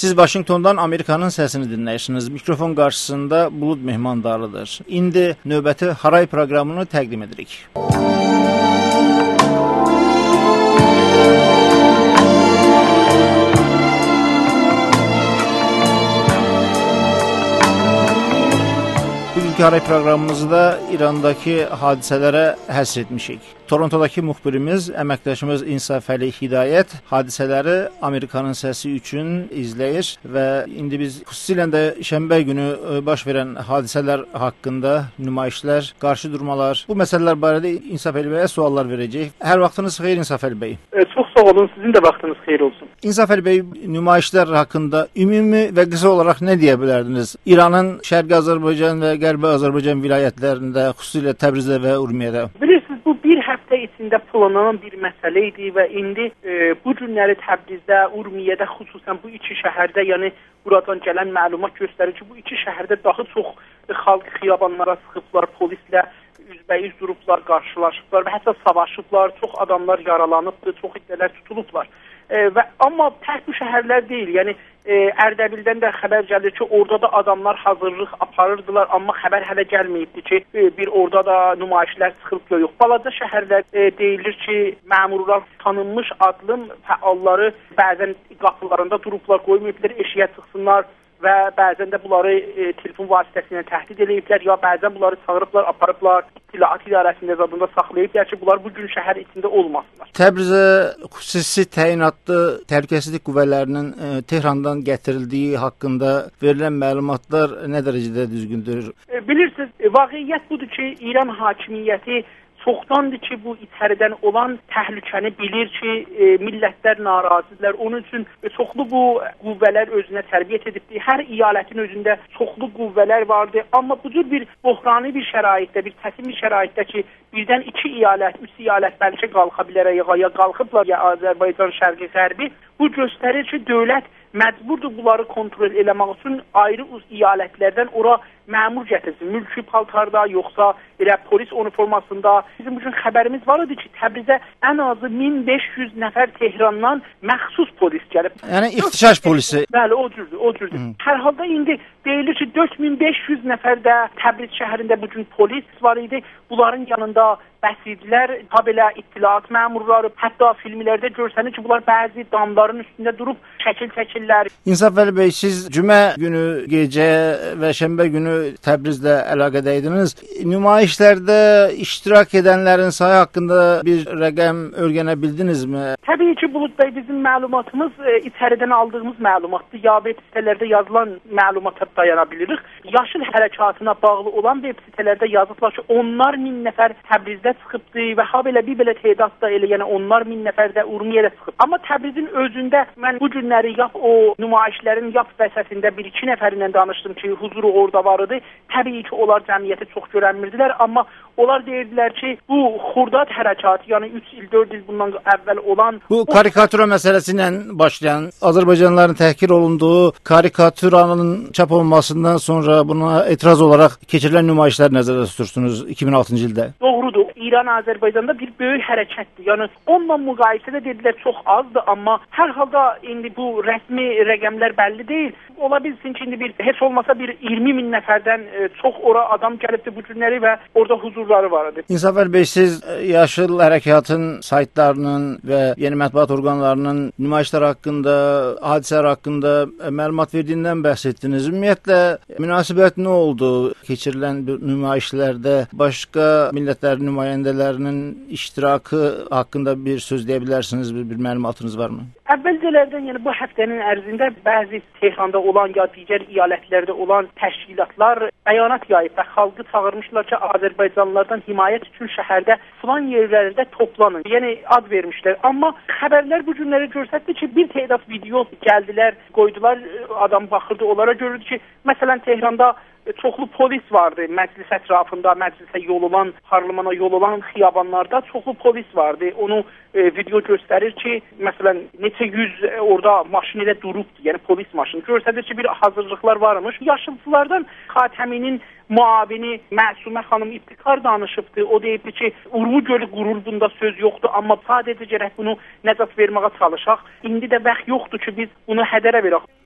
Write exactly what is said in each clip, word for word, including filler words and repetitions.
Siz Vaşinqtondan Amerikanın səsini dinləyirsiniz. Mikrofon qarşısında Bulud Mehmandarlıdır. İndi növbəti Haray proqramını təqdim edirik. Bugünkü Haray proqramımızda İrandakı hadisələrə həsr etmişik. Torontodakı müxbirimiz, əməkdaşımız İnsafəli Hidayət hadisələri Amerikanın səsi üçün izləyir və indi biz xüsusilə də şənbə günü baş verən hadisələr haqqında nümayişlər, qarşı durmalar, bu məsələlər barədə İnsafəli bəyə suallar verəcək. Hər vaxtınız xeyir İnsafəli bəy. E, çox sağ olun, sizin də vaxtınız xeyir olsun. İnsafəli bəy, nümayişlər haqqında ümumi və qısa olaraq nə deyə bilərdiniz? İranın Şərqi Azərbaycan və Qərbi Azərbaycan vilayətlərində, xüsusilə Təbrizdə və Urmiyədə. Bilirsiniz, bu bir həftə içində planlanan bir məsələ idi və indi e, bu günləri Təbrizdə, Urmiyədə, xüsusən bu iki şəhərdə, yəni buradan gələn məlumat göstərir ki, bu iki şəhərdə daha çox e, xalq xiyabanlara sıxıblar, polislə üzbəyiz durublar, qarşılaşıblar və hətta savaşıblar, çox adamlar yaralanıbdır, çox iddialar tutulublar. E, və amma tək bu şəhərlər deyil, yəni e, Ərdəbildən də xəbər gəlir ki, orada da adamlar hazırlıq aparırdılar, amma xəbər hələ gəlməyibdi ki, e, bir orada da nümayişlər sıxılıb yox. Balaca şəhərlər e, deyilir ki, məmurlar tanınmış adlım fəalları bəzən qapılarında durublar, qoymayıblar, eşiyə çıxsınlar və bəzən də bunları e, telefon vasitəsilə təhdid ediblər, ya bəzən bunları çağırıblar, aparıblar, İttilaat İdarəsində zadında saxlayıblar ki, bunlar bu gün şəhər içində olmasınlar. Təbrizə xüsusi təyinatlı təhlükəsizlik qüvvələrinin e, Tehrandan gətirildiyi haqqında verilən məlumatlar nə dərəcədə düzgündür? E, bilirsiniz, e, vaqiiyyət budur ki, İran hakimiyyəti çoxdandır ki, bu içəridən olan təhlükəni bilir ki, e, millətlər narazıdırlar. Onun üçün e, çoxlu bu qüvvələr özünə tərbiyyət edibdir. Hər iyalətin özündə çoxlu qüvvələr vardı. Amma bu cür bir bohrani bir şəraitdə, bir çətin bir şəraitdə ki, birdən iki iyalət, üç iyalət bəlkə qalxa bilər, ya qalxıblar, ya Azərbaycan şərqi qərbi. Bu göstərir ki, dövlət məcburdur bunları kontrol eləmək üçün ayrı iyalətlərdən ora məmur gətirsin. Mülki paltarda, yoxsa elə polis uniformasında. Bizim bugün xəbərimiz var idi ki, Təbrizə ən azı min beş yüz nəfər Tehrandan məxsus polis gəlib. Yəni ixtişaş polisi. Bəli, o cürdür, o cürdür. Hı. Hər halda indi deyilir ki, dörd min beş yüz nəfər də Təbriz şəhərində bugün polis var idi. Bunların yanında bəsidlər, ha belə ittilaat məmurları, hətta filmlərdə görsənir ki, bunlar bəzi damların üstündə durub şəkil çəkirlər. İnsafəli bəy, siz cümə günü gecə və şənbə günü Təbrizlə əlaqədə idiniz. Nümayişlərdə iştirak edənlərin sayı haqqında bir rəqəm öyrənə bildinizmi? Təbii ki, Bulud bəy, bizim məlumatımız e, içəridən aldığımız məlumatdır. Ya web sitələrdə yazılan məlumata dayana bilirik. Yaşıl hərəkatına bağlı olan web sitələrdə yazıblar ki, onlar min nəfər Təbrizdə çıxıbdı və ha belə bir belə tədadda elə, yəni onlar min nəfər də Urmiyədə çıxıb. Amma Təbrizin özündə mən bu günləri yap o nümayişlərin yap vəsətində bir iki nəfərinlə danışdım ki, huzuru orada var idi. Təbii ki, onlar cəmiyyəti çox görənmirdilər, amma onlar deyirdilər ki, bu xurdad hərəkatı, yəni üç il, dörd il bundan əvvəl olan... Bu karikatura məsələsi ilə başlayan, Azərbaycanlıların təhqir olunduğu karikaturanın çap olunmasından sonra buna etiraz olaraq keçirilən nümayişlər nəzərdə tutursunuz iki min altıncı ildə. Doğrudur. İran Azərbaycanda bir böyük hərəkətdir. Yəni onunla müqayisədə dedilər çox azdır, amma hər halda indi bu rəsmi rəqəmlər bəlli deyil. Ola bilsin ki, indi bir heç olmasa bir iyirmi min nəfərdən e, çox ora adam gəlibdi bu günləri və orada huzurları var idi. İnsafəli bəy, siz Yaşıl Hərəkatın saytlarının və yeni mətbuat orqanlarının nümayişlər haqqında, hadisələr haqqında məlumat verdiyindən bəhs etdiniz. Ümumiyyətlə, münasibət nə oldu keçirilən nümayişlərdə? Başqa millətlərin nümayəndələrinin iştirakı haqqında bir söz deyə bilərsiniz, bir, bir məlumatınız varmı? Əvvəlcələrdən, yəni bu həftənin ərzində bəzi Tehranda olan ya digər iyalətlərdə olan təşkilatlar bəyanat yayıb və xalqı çağırmışlar ki, Azərbaycanlılardan himayət üçün şəhərdə filan yerlərdə toplanın. Yəni ad vermişlər. Amma xəbərlər bu günləri göstərdi ki, bir tədad video gəldilər, qoydular, adam baxırdı, onlara görürdü ki, məsələn Tehranda çoxlu polis vardı məclis ətrafında, məclisə yol olan, parlamana yol olan xiyabanlarda çoxlu polis vardı. Onu e, video göstərir ki, məsələn, neçə yüz e, orada maşın ilə durubdu, yəni polis maşını. Göstərir ki, bir hazırlıqlar varmış. Yaşılçılardan Xatəminin muavini Məsumə xanım İbtikar danışıbdı. O deyibdi ki, Urmu gölü qurur, bunda söz yoxdur, amma sadəcə gərək bunu nəcat verməyə çalışaq. İndi də vaxt yoxdur ki, biz bunu hədərə verək.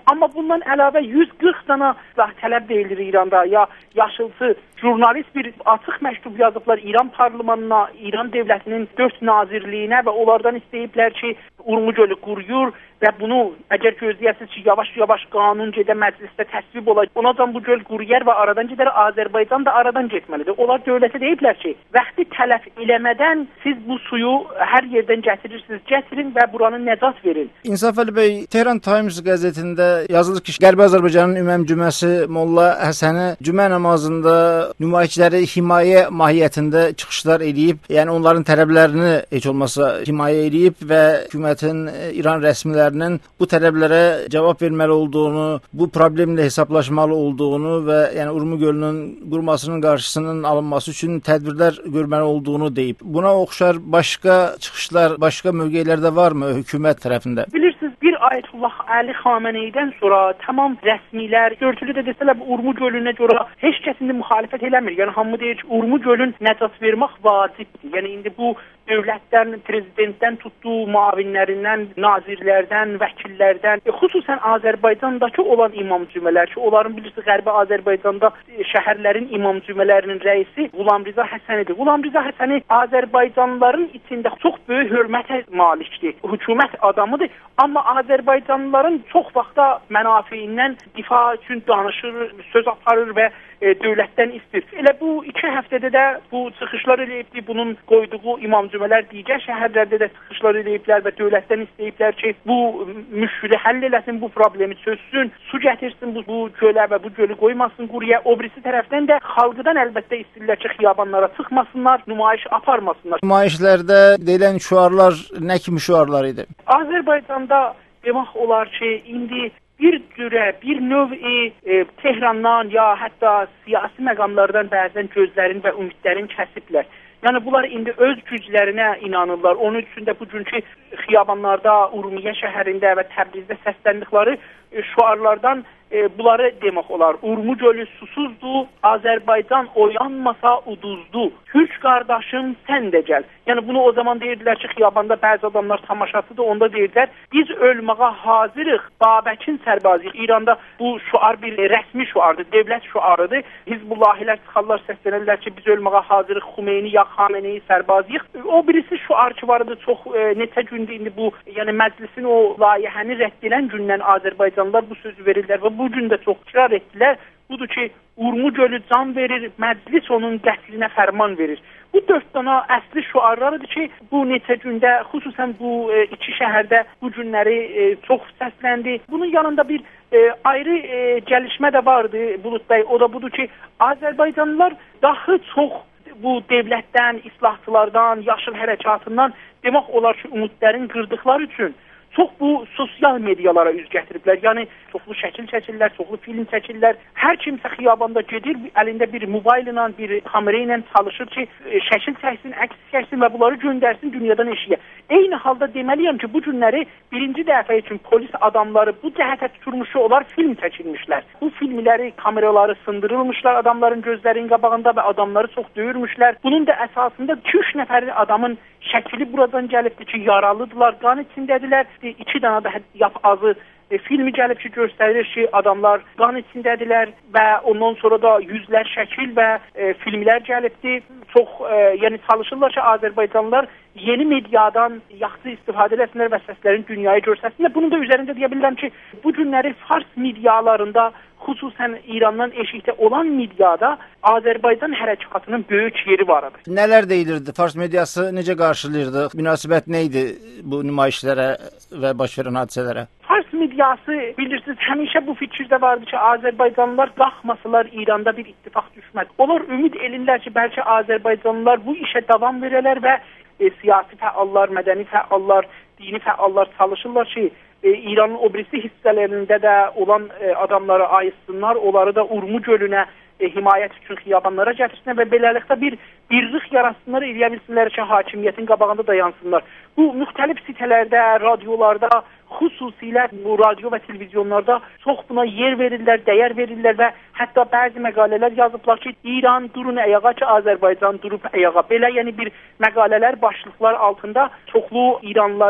Amma bundan əlavə yüz qırx dana silah tələb edilir İranda. Ya yaşılsı jurnalist bir açıq məktub yazıblar İran parlamentına, İran dövlətinin dörd nazirliyinə və onlardan istəyiblər ki, Urmu gölü quruyur və bunu əgər gözləyəsiniz ki, yavaş-yavaş qanun gedə məclisdə təsvib olacaq. Onacan bu göl quruyar və aradan gedər, Azərbaycan da aradan getməlidir. Onlar dövlətə deyiblər ki, vaxtı tələf eləmədən siz bu suyu hər yerdən gətirirsiniz, gətirin və buranı nəcat verin. İnsaf Əli bəy, Tehran Times qəzetində yazılır ki, Qərbi Azərbaycanın ümum cüməsi Molla Həsəni cümə namazında nümayişçiləri himayə mahiyyətində çıxışlar edib, yəni onların tələblərini heç olmasa himayə edib və hökumətin, İran rəsmilərinin bu tələblərə cavab verməli olduğunu, bu problemlə hesablaşmalı olduğunu və yəni Urmu gölünün qurumasının qarşısının alınması üçün tədbirlər görməli olduğunu deyib. Buna oxşar başqa çıxışlar, başqa mövqelər də varmı hökumət tərəfində? Bilirsiniz, bir Ayətullah Əli Xameneydən sonra tamam rəsmilər, görtülü də desələr Urmu gölünə görə heç kəs indi müxalifət eləmir. Yəni hamı deyir ki, Urmu gölün nəcat vermək vacibdir. Yəni indi bu dövlətdən, prezidentdən tutduğu müavinlərindən, nazirlərdən, vəkillərdən, e, xüsusən Azərbaycandakı olan imam cümələr ki, onların bilirsiniz Qərbi Azərbaycanda e, şəhərlərin imam cümələrinin rəisi Qulam Riza Həsənidir. Qulam Riza Həsəni Azərbaycanlıların içində çox böyük hörmətə malikdir. Hökumət adamıdır, amma Azərbaycanlıların çox vaxtda mənafiindən difa üçün danışır, söz aparır və e, dövlətdən istir. Elə bu iki həftədə də bu çıxışlar eləyibdir. Bunun qoyduğu imam cümələr digər şəhərlərdə də çıxışlar eləyiblər və dövlətdən istəyiblər ki, bu müşkülü həll eləsin, bu problemi çözsün, su gətirsin bu, bu gölə və bu gölü qoymasın quruya. O birisi tərəfdən də xalqıdan əlbəttə istəyirlər ki, xiyabanlara çıxmasınlar, nümayiş aparmasınlar. Nümayişlərdə deyilən şüarlar nə kimi şüarlar idi? Azərbaycanda demək olar ki, indi bir cürə, bir növ-i e, Tehrandan ya hətta siyasi məqamlardan bəzən gözlərin və ümidlərin kəsiblər. Yəni bunlar indi öz güclərinə inanırlar. Onun üçün də bugünkü xiyabanlarda, Urmiyə şəhərində və Təbrizdə səsləndikləri e, şüarlardan e, bunları demək olar. Urmu gölü susuzdur, Azərbaycan oyanmasa uduzdu. Türk qardaşım sən də gəl. Yəni bunu o zaman deyirdilər ki, xiyabanda bəzi adamlar tamaşasıdır, onda deyirdilər biz ölməyə hazırıq, Babəkin sərbazıyıq. İranda bu şüar bir rəsmi şüardır, dövlət şüarıdır. Hizbullahilər çıxarlar, səslənirlər ki, biz ölməyə hazırıq, Xumeyni ya Xameneyi sərbazıyıq. O birisi şüar ki vardı, çox e, neçə gündür indi bu, yəni məclisin o layihəni rədd edən gündən Azərbaycanlılar bu sözü verirlər və bu gün də çox ikrar etdilər. Budur ki, Urmu gölü can verir, məclis onun qətlinə fərman verir. Bu dörd dana əsli şüarlarıdır ki, bu neçə gündə, xüsusən bu e, iki şəhərdə bu günləri e, çox səsləndi. Bunun yanında bir e, ayrı e, gəlişmə də vardı Bulut bəy, o da budur ki, Azərbaycanlılar daha çox bu dövlətdən, islahçılardan, yaşıl hərəkatından demək olar ki, ümidlərin qırdıqları üçün çox bu sosial medialara üz gətiriblər. Yəni çoxlu şəkil çəkirlər, çoxlu film çəkirlər. Hər kimsə xiyabanda gedir, əlində bir mobil ilə, bir kamera ilə çalışır ki, şəkil çəksin, əks çəksin və bunları göndərsin dünyadan eşiyə. Eyni halda deməliyəm ki, bu günləri birinci dəfə üçün polis adamları bu cəhətə tutulmuşu olar film çəkilmişlər. Bu filmləri, kameraları sındırılmışlar adamların gözlərinin qabağında və adamları çox döyürmüşlər. Bunun da əsasında iki üç nəfər adamın şəkili buradan gəlibdir ki, yaralıdırlar, qan içindədirlər. İki dana da yap azı e, filmi gəlib ki, göstərir ki, adamlar qan içindədirlər və ondan sonra da yüzlər şəkil və e, filmlər gəlibdir. Çox, e, yəni çalışırlar ki, Azərbaycanlılar yeni mediadan yaxşı istifadə etsinlər və səslərin dünyaya göstərsinlər. Bunun da üzərində deyə bilirəm ki, bu günləri fars medialarında, xüsusən İrandan eşikdə olan mediada Azərbaycan hərəkatının böyük yeri var idi. Nələr deyilirdi? Fars mediası necə qarşılayırdı? Münasibət nə idi bu nümayişlərə və baş verən hadisələrə? Fars mediası bilirsiniz, həmişə bu fikirdə vardı ki, Azərbaycanlılar qalxmasalar İranda bir ittifaq düşməz. Onlar ümid edirlər ki, bəlkə Azərbaycanlılar bu işə davam verərlər və e, siyasi fəallar, mədəni fəallar, dini fəallar çalışırlar ki, e, İranın o birisi hissələrində də olan e, adamları ayırsınlar, onları da Urmu gölünə e, himayət üçün xiyabanlara gətirsinlər və beləliklə bir birlik yaratsınlar, eləyə bilsinlər ki, hakimiyyətin qabağında dayansınlar. Bu müxtəlif sitələrdə, radiolarda, xüsusilə bu radio və televizyonlarda çox buna yer verirlər, dəyər verirlər və hətta bəzi məqalələr yazıblar ki, İran durun ayağa ki, Azərbaycan durub ayağa. Belə yəni bir məqalələr, başlıqlar altında çoxlu İranlıları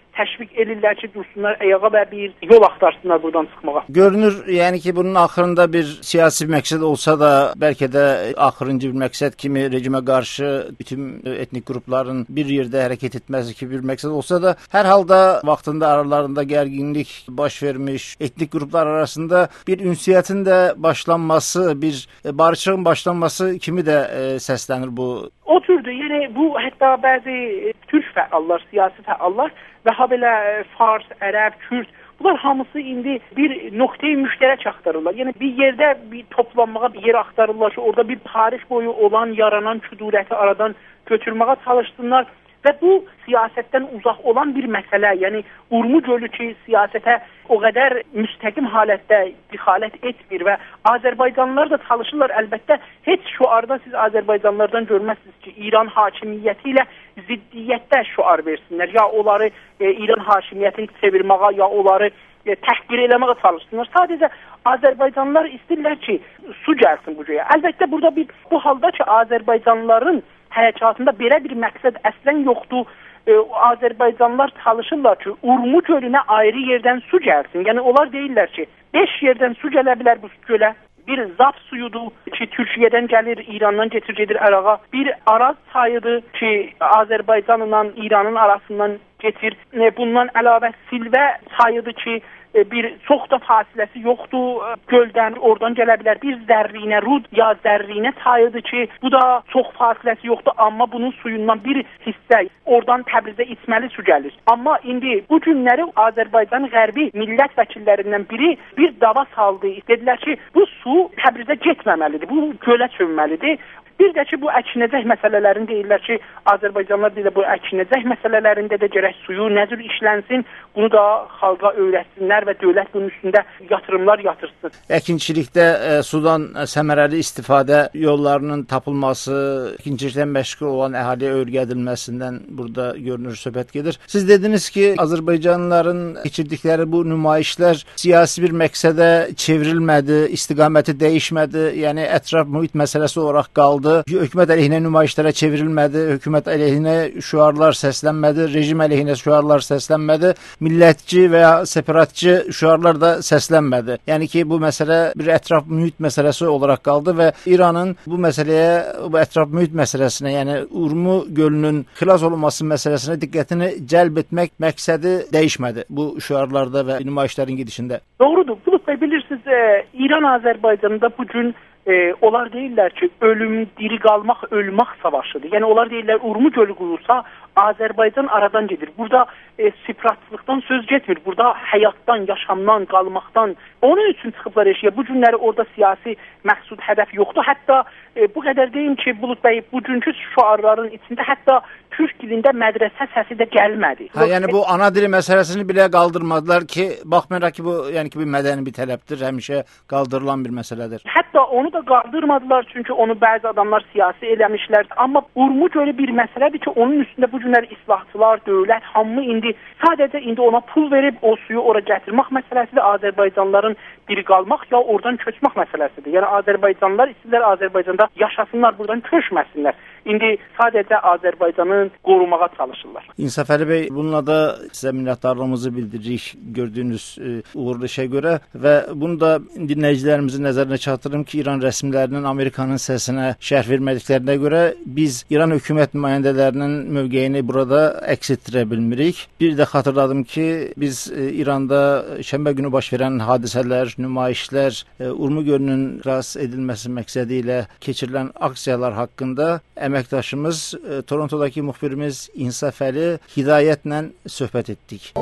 təşviq edirlər ki, dursunlar ayağa və bir yol axtarsınlar buradan çıxmağa. Görünür, yəni ki, bunun axırında bir siyasi məqsəd olsa da, bəlkə də axırıncı bir məqsəd kimi rejimə qarşı bütün etnik qrupların bir yerdə hərəkət etməsi kimi bir məqsəd olsa da, hər halda vaxtında aralarında gərginlik baş vermiş, etnik qruplar arasında bir ünsiyyətin də başlanması, bir barışığın başlanması kimi də e, səslənir bu. O türdür. Yəni bu hətta bəzi türk fəallar, siyasi fəallar və ha belə Fars, Ərəb, Kürd, bunlar hamısı indi bir nöqteyi müştərək axtarırlar. Yəni bir yerdə bir toplanmağa bir yer axtarırlar ki, orada bir tarix boyu olan, yaranan küdurəti aradan götürməyə çalışsınlar. Və bu siyasətdən uzaq olan bir məsələ, yəni Urmu gölü ki, siyasətə o qədər müstəqim halətdə dixalət etmir və Azərbaycanlılar da çalışırlar. Əlbəttə, heç şüarda siz Azərbaycanlılardan görməzsiniz ki, İran hakimiyyəti ilə ziddiyyətdə şüar versinlər. Ya onları e, İran hakimiyyətini çevirməyə, ya onları e, təhqir eləməyə çalışsınlar. Sadəcə Azərbaycanlılar istəyirlər ki, su gəlsin bu göyə. Əlbəttə, burada bir, bu halda ki, Azərbaycanlıların hərəkatında belə bir məqsəd əslən yoxdur. E, Azərbaycanlılar çalışırlar ki, Urmu gölünə ayrı yerdən su gəlsin. Yəni onlar deyirlər ki, beş yerdən su gələ bilər bu gölə. Bir zap suyudur ki, Türkiyədən gəlir, İrandan getir, gedir Ərağa. Bir Araz çayıdır ki, Azərbaycanla İranın arasından getir. E, bundan əlavə Silvə çayıdır ki, bir çox da fasiləsi yoxdur göldən, oradan gələ bilər. Bir Zərrinə Rud ya Zərrinə çayıdır ki, bu da çox fasiləsi yoxdur, amma bunun suyundan bir hissə oradan Təbrizə içməli su gəlir. Amma indi bu günləri Azərbaycan Qərbi millət vəkillərindən biri bir dava saldı. Dedilər ki, bu su Təbrizə getməməlidir, bu gölə çönməlidir. Bir də ki, bu əkinəcək məsələlərini deyirlər ki, Azərbaycanlılar deyirlər, bu əkinəcək məsələlərində də gərək suyu nə cür işlənsin, bunu da xalqa öyrətsinlər və dövlət bunun üstündə yatırımlar yatırsın. Əkinçilikdə e, sudan səmərəli istifadə yollarının tapılması, əkinçiliklə məşğul olan əhaliyə öyrədilməsindən burada görünür söhbət gedir. Siz dediniz ki, Azərbaycanlıların keçirdikləri bu nümayişlər siyasi bir məqsədə çevrilmədi, istiqaməti dəyişmədi, yəni ətraf mühit məsələsi olaraq qaldı. Hökumət əleyhinə nümayişlərə çevrilmədi, hökumət əleyhinə şüarlar səslənmədi, rejim əleyhinə şüarlar səslənmədi, millətçi və ya separatçı şüarlar da səslənmədi. Yəni ki, bu məsələ bir ətraf mühit məsələsi olaraq qaldı və İranın bu məsələyə, bu ətraf mühit məsələsinə, yəni Urmu gölünün xilas olunması məsələsinə diqqətini cəlb etmək məqsədi dəyişmədi bu şüarlarda və nümayişlərin gedişində. Doğrudur. Bulut bəy, bilirsiniz, e, İran Azərbaycanında bu gün E, onlar deyirlər ki, ölüm, diri qalmaq, ölmək savaşıdır. Yəni onlar deyirlər, Urmu gölü qurulsa Azərbaycan aradan gedir. Burada e, separatçılıqdan söz getmir. Burada həyatdan, yaşamdan, qalmaqdan. Onun üçün çıxıblar eşiyə. Bu günləri orada siyasi məqsud, hədəf yoxdur. Hətta e, bu qədər deyim ki, Bulut bəy, bugünkü şüarların içində hətta Türk dilində mədrəsə səsi də gəlmədi. Ha, yəni bu ana dili məsələsini belə qaldırmadılar ki, baxmayaraq ki, bu yəni ki, bir mədəni bir tələbdir, həmişə qaldırılan bir məsələdir. Hətta onu da qaldırmadılar, çünki onu bəzi adamlar siyasi eləmişlər. Amma Urmu gölü bir məsələdir ki, onun üstündə bu günlər islahçılar, dövlət, hamı indi sadəcə indi ona pul verib o suyu ora gətirmək məsələsidir. Azərbaycanlıların diri qalmaq ya oradan köçmək məsələsidir. Yəni Azərbaycanlılar istəyirlər Azərbaycanda yaşasınlar, buradan köçməsinlər. İndi sadəcə Azərbaycanın qorumağa çalışırlar. İnsaf Əli bəy, bununla da sizə minnətdarlığımızı bildiririk gördüyünüz e, uğurlu işə görə və bunu da dinləyicilərimizin nəzərinə çatdırım ki, İran rəsmilərinin Amerikanın səsinə şərh vermədiklərinə görə biz İran hökumət nümayəndələrinin mövqeyini burada əks etdirə bilmirik. Bir də xatırladım ki, biz e, İranda şənbə günü baş verən hadisələr, nümayişlər, e, Urmu gölünün xilas edilməsi məqsədi ilə keçirilən aksiyalar haqqında əməkdaşımız, e, Torontodakı müxbirimiz İnsaf Əli Hidayətlə söhbət etdik.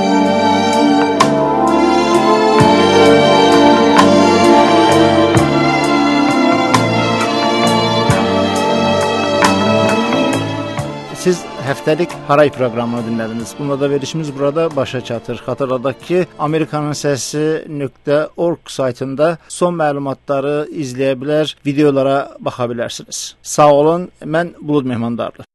Siz həftəlik Haray proqramını dinlədiniz. Bununla da verişimiz burada başa çatır. Xatırladaq ki, Amerikanın səsi nöqtə org saytında son məlumatları izləyə bilər, videolara baxa bilərsiniz. Sağ olun, mən Bulud Mehmandarlı.